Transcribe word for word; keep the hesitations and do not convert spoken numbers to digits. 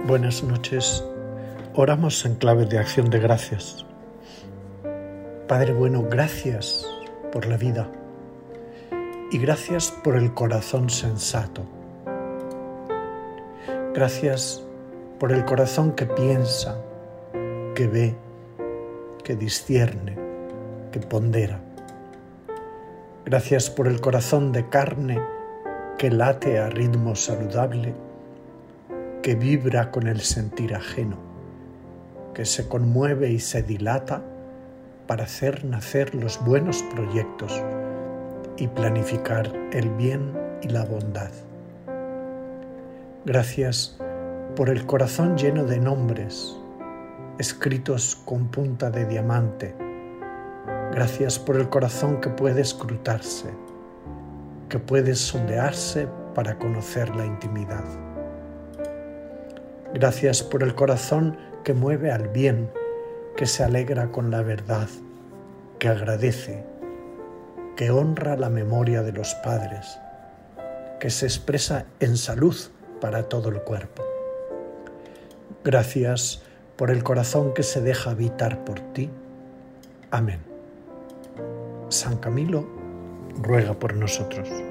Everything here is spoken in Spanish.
Buenas noches. Oramos en clave de acción de gracias. Padre bueno, gracias por la vida y gracias por el corazón sensato. Gracias por el corazón que piensa, que ve, que discierne, que pondera. Gracias por el corazón de carne que late a ritmo saludable, que vibra con el sentir ajeno, que se conmueve y se dilata para hacer nacer los buenos proyectos y planificar el bien y la bondad. Gracias por el corazón lleno de nombres, escritos con punta de diamante. Gracias por el corazón que puede escrutarse, que puede sondearse para conocer la intimidad. Gracias por el corazón que mueve al bien, que se alegra con la verdad, que agradece, que honra la memoria de los padres, que se expresa en salud para todo el cuerpo. Gracias por el corazón que se deja habitar por ti. Amén. San Camilo ruega por nosotros.